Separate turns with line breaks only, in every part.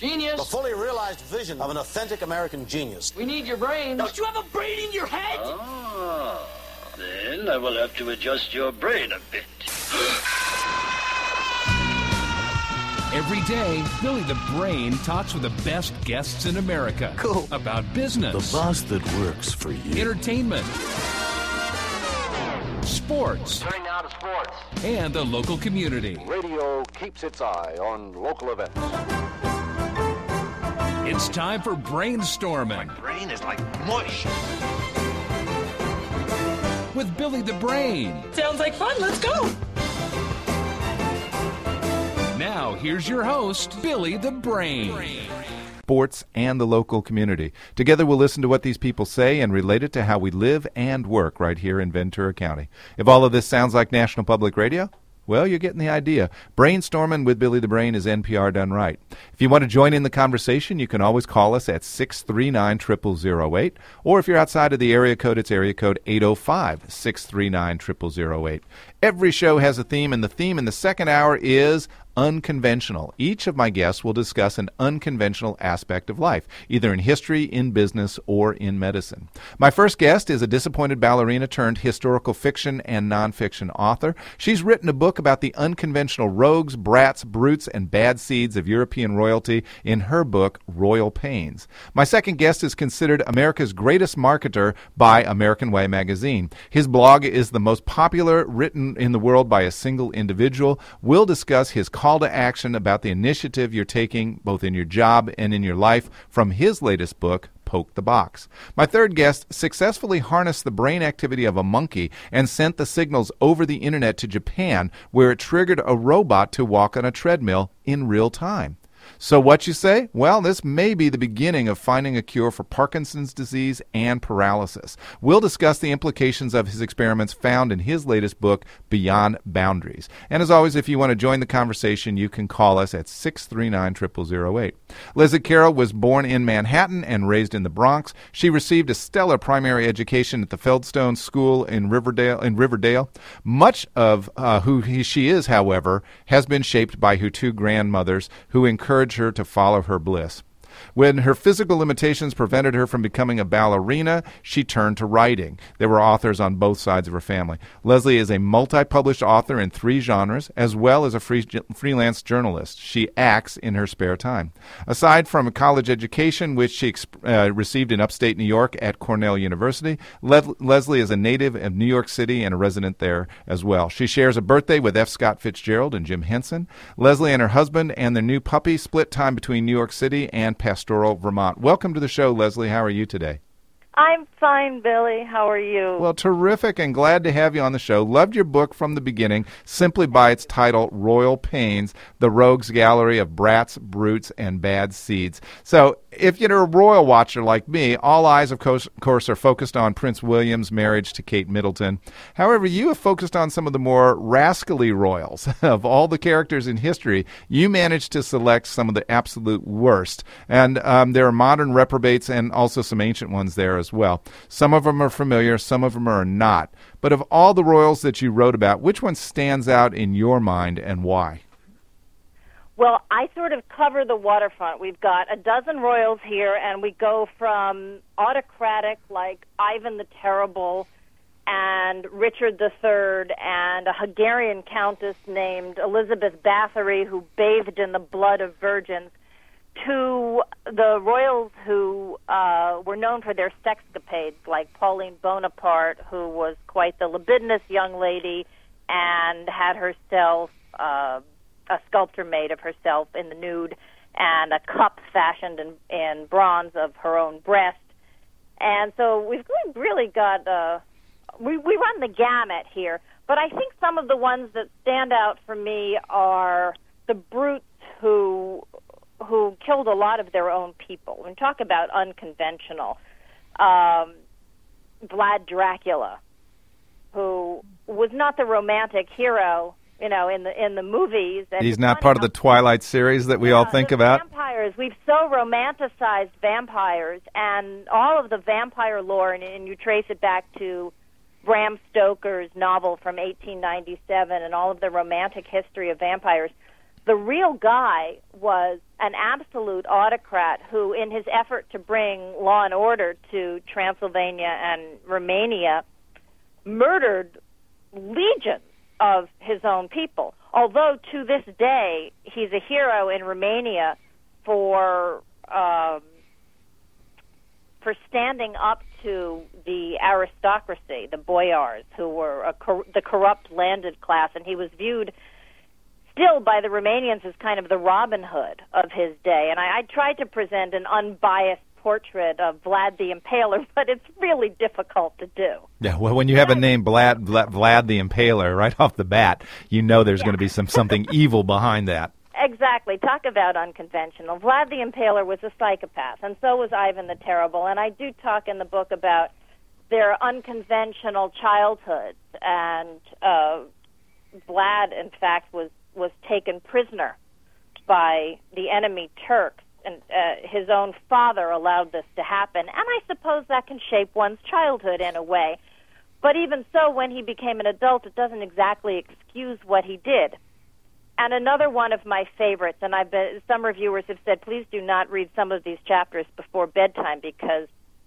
Genius.
The fully realized vision of an authentic American genius.
We need your brain.
Don't you have a brain in your head?
Ah, then I will have to adjust your brain a bit.
Every day, Billy the Brain talks with the best guests in America.
Cool.
About business.
The boss that works for you.
Entertainment. Sports.
Turning now to sports.
And the local community.
Radio keeps its eye on local events.
It's time for Brainstorming.
My brain is like mush.
With Billy the Brain.
Sounds like fun. Let's go.
Now, here's your host, Billy the Brain.
Sports and the local community. Together we'll listen to what these people say and relate it to how we live and work right here in Ventura County. If all of this sounds like National Public Radio, well, you're getting the idea. Brainstorming with Billy the Brain is NPR done right. If you want to join in the conversation, you can always call us at 639-0008, or if you're outside of the area code, it's area code 805-639-0008. Every show has a theme, and the theme in the second hour is unconventional. Each of my guests will discuss an unconventional aspect of life, either in history, in business, or in medicine. My first guest is a disappointed ballerina turned historical fiction and nonfiction author. She's written a book about the unconventional rogues, brats, brutes, and bad seeds of European royalty in her book, Royal Pains. My second guest is considered America's greatest marketer by American Way magazine. His blog is the most popular written in the world by a single individual. We'll discuss his call to action about the initiative you're taking both in your job and in your life from his latest book, Poke the Box. My third guest successfully harnessed the brain activity of a monkey and sent the signals over the internet to Japan, where it triggered a robot to walk on a treadmill in real time. So what you say? Well, this may be the beginning of finding a cure for Parkinson's disease and paralysis. We'll discuss the implications of his experiments found in his latest book, Beyond Boundaries. And as always, if you want to join the conversation, you can call us at 639-0008. Leslie Carroll was born in Manhattan and raised in the Bronx. She received a stellar primary education at the Feldstone School in Riverdale. Much of who she is, however, has been shaped by her two grandmothers who encouraged her to follow her bliss. When her physical limitations prevented her from becoming a ballerina, she turned to writing. There were authors on both sides of her family. Leslie is a multi-published author in 3 genres, as well as a freelance journalist. She acts in her spare time. Aside from a college education, which she received in upstate New York at Cornell University, Leslie is a native of New York City and a resident there as well. She shares a birthday with F. Scott Fitzgerald and Jim Henson. Leslie and her husband and their new puppy split time between New York City and Pastoral, Vermont. Welcome to the show, Leslie. How are you today?
I'm fine, Billy. How are you?
Well, terrific, and glad to have you on the show. Loved your book from the beginning, simply by its title, Royal Pains, The Rogues Gallery of Brats, Brutes, and Bad Seeds. So, if you're a royal watcher like me, all eyes, of course, are focused on Prince William's marriage to Kate Middleton. However, you have focused on some of the more rascally royals. Of all the characters in history, you managed to select some of the absolute worst. And there are modern reprobates and also some ancient ones there as well. Some of them are familiar, some of them are not. But of all the royals that you wrote about, which one stands out in your mind and why?
Well, I sort of cover the waterfront. We've got a dozen royals here, and we go from autocratic like Ivan the Terrible and Richard III and a Hungarian countess named Elizabeth Bathory who bathed in the blood of virgins, to the royals who were known for their sexcapades, like Pauline Bonaparte, who was quite the libidinous young lady and had herself a sculpture made of herself in the nude and a cup fashioned in bronze of her own breast. And so we've really got, we run the gamut here. But I think some of the ones that stand out for me are the brutes who killed a lot of their own people. When we talk about unconventional, Vlad Dracula, who was not the romantic hero, you know, in the movies. And
he's not part of the Twilight series that we all think about.
Vampires, we've so romanticized vampires, and all of the vampire lore, and you trace it back to Bram Stoker's novel from 1897 and all of the romantic history of vampires. The real guy was an absolute autocrat who, in his effort to bring law and order to Transylvania and Romania, murdered legions of his own people. Although to this day he's a hero in Romania for standing up to the aristocracy, the boyars, who were the corrupt landed class, and he was viewed still by the Romanians as kind of the Robin Hood of his day. And I tried to present an unbiased portrait of Vlad the Impaler, but it's really difficult to do.
Yeah, well, when you have a name Vlad the Impaler right off the bat, you know there's going to be something evil behind that.
Exactly. Talk about unconventional. Vlad the Impaler was a psychopath, and so was Ivan the Terrible. And I do talk in the book about their unconventional childhoods. And Vlad, in fact, was taken prisoner by the enemy Turks, and his own father allowed this to happen. And I suppose that can shape one's childhood in a way. But even so, when he became an adult, it doesn't exactly excuse what he did. And another one of my favorites, and some reviewers have said, please do not read some of these chapters before bedtime because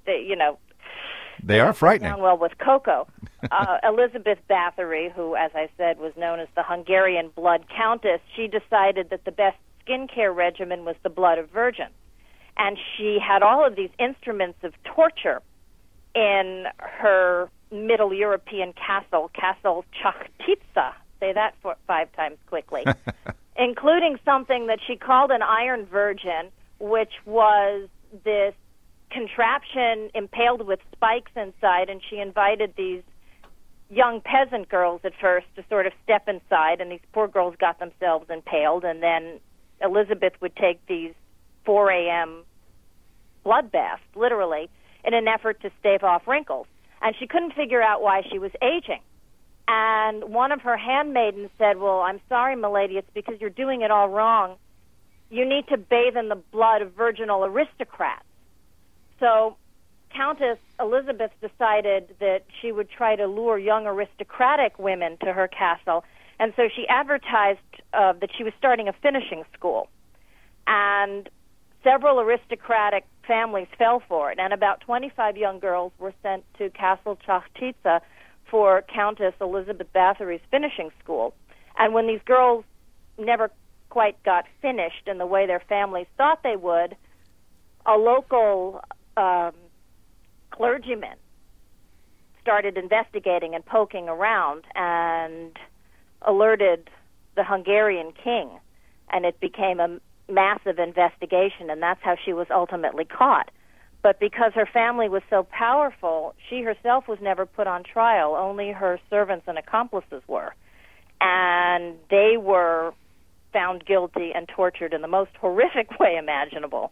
they are frightening.
Down well with Coco. Elizabeth Bathory, who, as I said, was known as the Hungarian blood countess, she decided that the best skincare regimen was the blood of virgins. And she had all of these instruments of torture in her Middle European Castle Chachtica. Say that 5 times quickly. Including something that she called an iron virgin, which was this contraption impaled with spikes inside, and she invited these young peasant girls at first to sort of step inside, and these poor girls got themselves impaled, and then Elizabeth would take these 4 a.m. bloodbaths, literally, in an effort to stave off wrinkles. And she couldn't figure out why she was aging. And one of her handmaidens said, well, I'm sorry, milady, it's because you're doing it all wrong. You need to bathe in the blood of virginal aristocrats. So Countess Elizabeth decided that she would try to lure young aristocratic women to her castle, and so she advertised that she was starting a finishing school. And several aristocratic families fell for it, and about 25 young girls were sent to Castle Chachtica for Countess Elizabeth Bathory's finishing school. And when these girls never quite got finished in the way their families thought they would, a local clergyman started investigating and poking around and alerted the Hungarian king, and it became a massive investigation, and that's how she was ultimately caught. But because her family was so powerful, she herself was never put on trial. Only her servants and accomplices were. And they were found guilty and tortured in the most horrific way imaginable.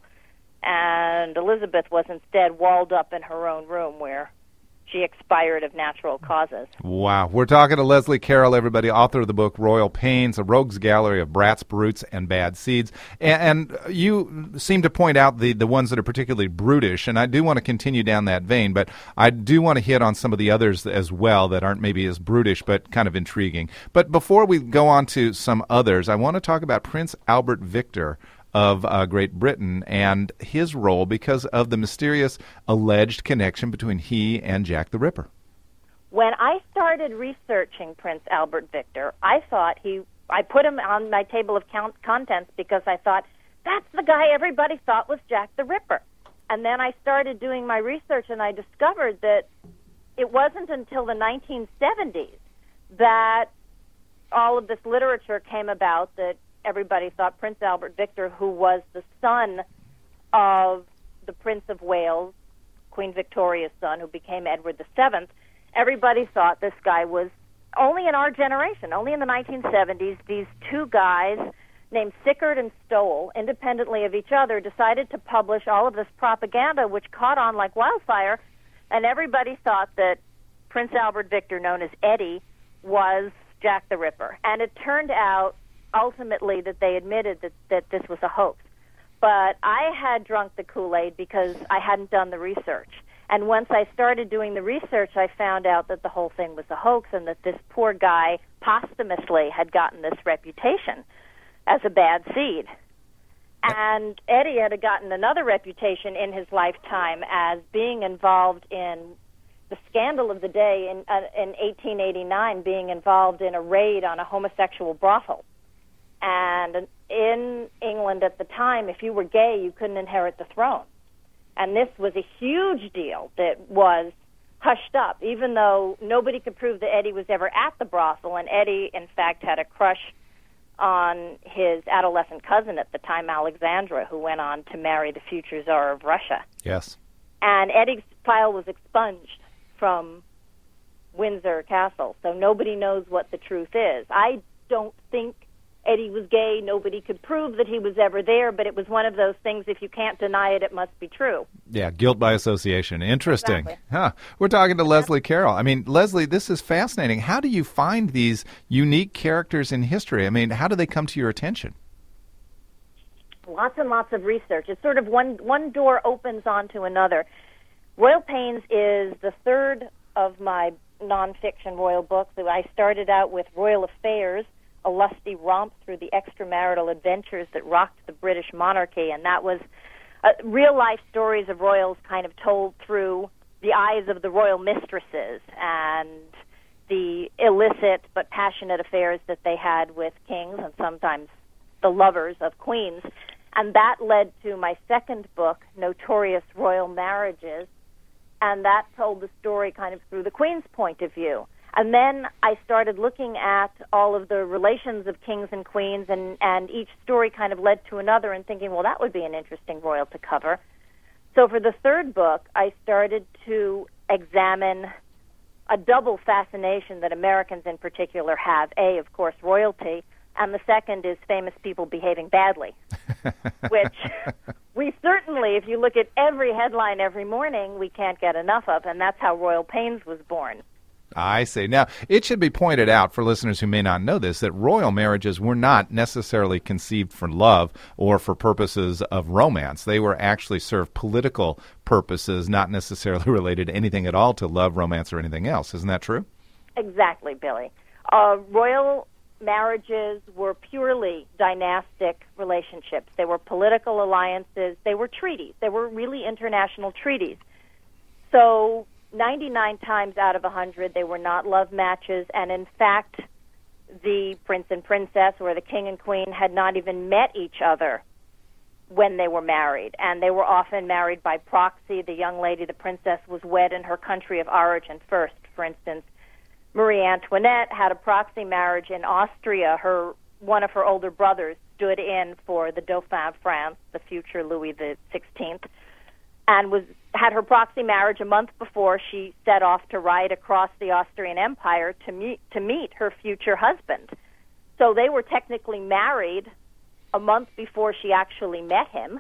And Elizabeth was instead walled up in her own room where she expired of natural causes.
Wow. We're talking to Leslie Carroll, everybody, author of the book Royal Pains, A Rogues Gallery of Brats, Brutes, and Bad Seeds. And you seem to point out the ones that are particularly brutish, and I do want to continue down that vein, but I do want to hit on some of the others as well that aren't maybe as brutish, but kind of intriguing. But before we go on to some others, I want to talk about Prince Albert Victor of Great Britain and his role because of the mysterious alleged connection between he and Jack the Ripper.
When I started researching Prince Albert Victor, I thought I put him on my table of contents because I thought, that's the guy everybody thought was Jack the Ripper. And then I started doing my research and I discovered that it wasn't until the 1970s that all of this literature came about that everybody thought Prince Albert Victor, who was the son of the Prince of Wales, Queen Victoria's son, who became Edward VII, everybody thought this guy was only in our generation. Only in the 1970s, these two guys named Sickert and Stowell, independently of each other, decided to publish all of this propaganda, which caught on like wildfire, and everybody thought that Prince Albert Victor, known as Eddie, was Jack the Ripper. And it turned out ultimately that they admitted that this was a hoax. But I had drunk the Kool-Aid because I hadn't done the research. And once I started doing the research, I found out that the whole thing was a hoax and that this poor guy posthumously had gotten this reputation. as a bad seed. And Eddie had gotten another reputation in his lifetime as being involved in the scandal of the day in 1889, being involved in a raid on a homosexual brothel. And in England at the time, if you were gay, you couldn't inherit the throne. And this was a huge deal that was hushed up, even though nobody could prove that Eddie was ever at the brothel. And Eddie, in fact, had a crush on his adolescent cousin at the time, Alexandra, who went on to marry the future Tsar of Russia.
Yes.
And Eddie's file was expunged from Windsor Castle, so nobody knows what the truth is. I don't think Eddie was gay. Nobody could prove that he was ever there, but it was one of those things, if you can't deny it, it must be true.
Yeah, guilt by association. Interesting.
Exactly.
Huh. We're talking to Leslie Carroll. I mean, Leslie, this is fascinating. How do you find these unique characters in history? I mean, how do they come to your attention?
Lots and lots of research. It's sort of one door opens onto another. Royal Pains is the third of my nonfiction royal books. I started out with Royal Affairs, a lusty romp through the extramarital adventures that rocked the British monarchy, and that was real-life stories of royals kind of told through the eyes of the royal mistresses and the illicit but passionate affairs that they had with kings and sometimes the lovers of queens. And that led to my second book, Notorious Royal Marriages, and that told the story kind of through the queen's point of view. And then I started looking at all of the relations of kings and queens, and each story kind of led to another, and thinking, well, that would be an interesting royal to cover. So for the third book, I started to examine a double fascination that Americans in particular have. A, of course, royalty, and the second is famous people behaving badly, which we certainly, if you look at every headline every morning, we can't get enough of, and that's how Royal Pains was born.
I see. Now, it should be pointed out for listeners who may not know this that royal marriages were not necessarily conceived for love or for purposes of romance. They were actually served political purposes, not necessarily related to anything at all to love, romance, or anything else. Isn't that true?
Exactly, Billy. Royal marriages were purely dynastic relationships. They were political alliances. They were treaties. They were really international treaties. So 99 times out of 100, they were not love matches, and in fact, the prince and princess or the king and queen had not even met each other when they were married, and they were often married by proxy. The young lady, the princess, was wed in her country of origin first. For instance, Marie Antoinette had a proxy marriage in Austria. One of her older brothers stood in for the Dauphin of France, the future Louis XVI, and had her proxy marriage a month before she set off to ride across the Austrian Empire to meet her future husband. So they were technically married a month before she actually met him,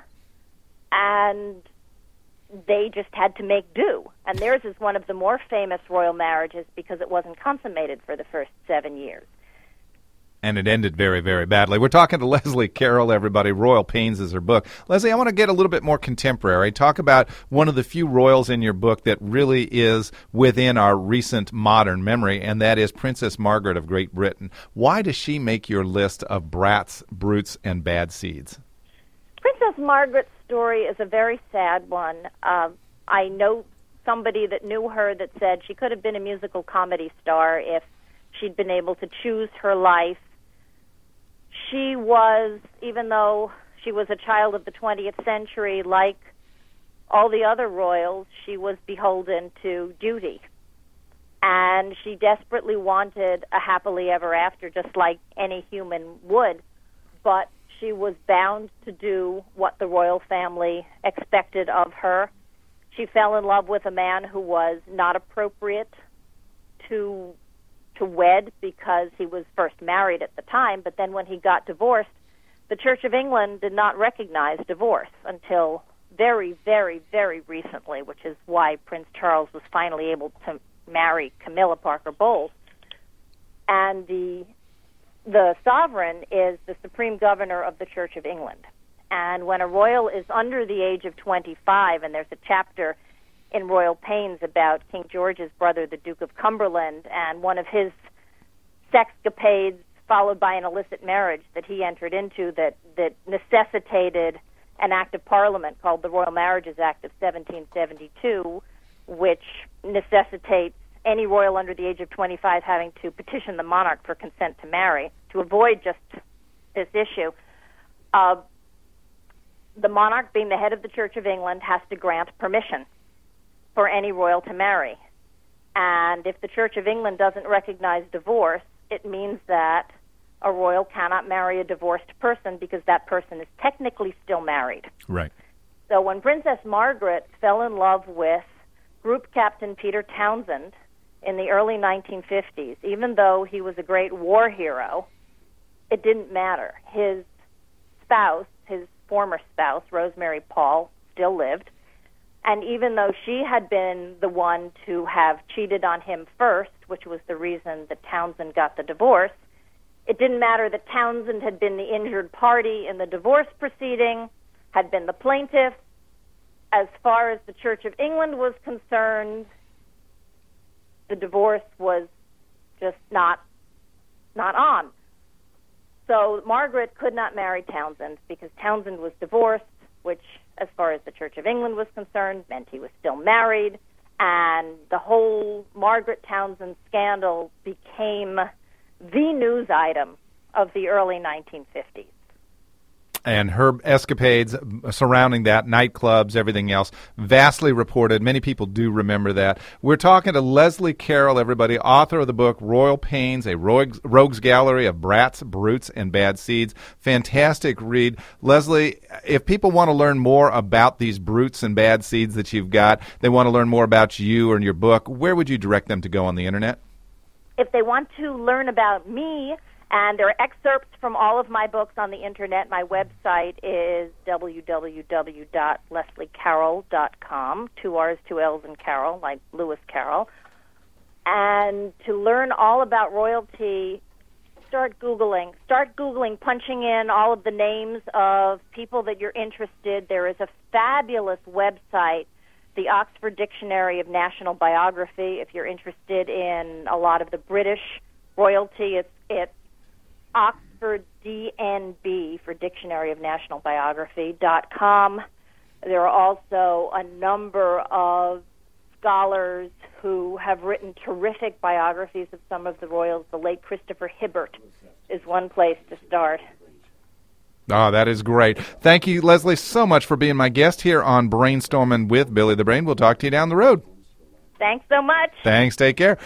and they just had to make do. And theirs is one of the more famous royal marriages because it wasn't consummated for the first 7 years.
And it ended very, very badly. We're talking to Leslie Carroll, everybody. Royal Pains is her book. Leslie, I want to get a little bit more contemporary. Talk about one of the few royals in your book that really is within our recent modern memory, and that is Princess Margaret of Great Britain. Why does she make your list of brats, brutes, and bad seeds?
Princess Margaret's story is a very sad one. I know somebody that knew her that said she could have been a musical comedy star if she'd been able to choose her life. She was, even though she was a child of the 20th century, like all the other royals, she was beholden to duty. And she desperately wanted a happily ever after, just like any human would. But she was bound to do what the royal family expected of her. She fell in love with a man who was not appropriate to wed because he was first married at the time, but then when he got divorced, the Church of England did not recognize divorce until very, very, very recently, which is why Prince Charles was finally able to marry Camilla Parker Bowles. And the sovereign is the supreme governor of the Church of England. And when a royal is under the age of 25, and there's a chapter in Royal Pains about King George's brother, the Duke of Cumberland, and one of his sexcapades followed by an illicit marriage that he entered into that necessitated an act of Parliament called the Royal Marriages Act of 1772, which necessitates any royal under the age of 25 having to petition the monarch for consent to marry to avoid just this issue. The monarch, being the head of the Church of England, has to grant permission for any royal to marry. And if the Church of England doesn't recognize divorce, it means that a royal cannot marry a divorced person because that person is technically still married.
Right.
So when Princess Margaret fell in love with Group Captain Peter Townsend in the early 1950s, even though he was a great war hero, it didn't matter. His spouse, his former spouse, Rosemary Paul, still lived. And even though she had been the one to have cheated on him first, which was the reason that Townsend got the divorce, it didn't matter that Townsend had been the injured party in the divorce proceeding, had been the plaintiff. As far as the Church of England was concerned, the divorce was just not on. So Margaret could not marry Townsend because Townsend was divorced, which, as far as the Church of England was concerned, meant he was still married, and the whole Margaret Townsend scandal became the news item of the early 1950s.
And her escapades surrounding that, nightclubs, everything else, vastly reported. Many people do remember that. We're talking to Leslie Carroll, everybody, author of the book Royal Pains, a rogues gallery of brats, brutes, and bad seeds. Fantastic read. Leslie, if people want to learn more about these brutes and bad seeds that you've got, they want to learn more about you and your book, where would you direct them to go on the Internet?
If they want to learn about me, and there are excerpts from all of my books on the Internet. My website is www.lesliecarroll.com, 2 R's, 2 L's, and Carroll, like Lewis Carroll. And to learn all about royalty, start Googling, punching in all of the names of people that you're interested. There is a fabulous website, the Oxford Dictionary of National Biography. If you're interested in a lot of the British royalty, it's Oxford DNB for Dictionary of National Biography.com. There are also a number of scholars who have written terrific biographies of some of the royals. The late Christopher Hibbert is one place to start.
Oh, that is great. Thank you, Leslie, so much for being my guest here on Brainstorming with Billy the Brain. We'll talk to you down the road.
Thanks so much.
Thanks. Take care.